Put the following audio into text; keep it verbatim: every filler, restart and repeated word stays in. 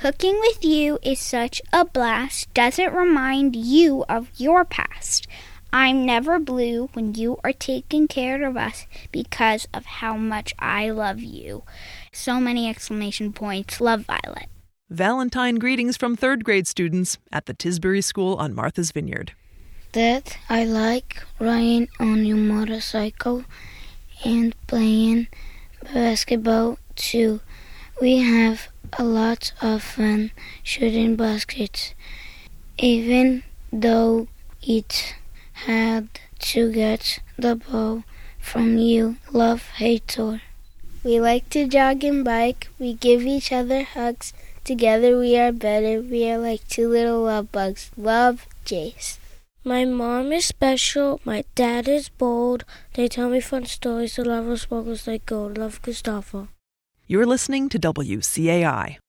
Cooking with you is such a blast. Does it remind you of your past? I'm never blue when you are taking care of us because of how much I love you. So many exclamation points. Love, Violet. Valentine greetings from third grade students at the Tisbury School on Martha's Vineyard. Dad, I like riding on your motorcycle and playing basketball too. We have a lot of fun shooting baskets, even though it had to get the ball from you. Love, Heitor. We like to jog and bike. We give each other hugs. Together we are better. We are like two little love bugs. Love, Jace. My mom is special. My dad is bold. They tell me fun stories. The love of sparkles like gold. Love, Gustavo. You're listening to W C A I.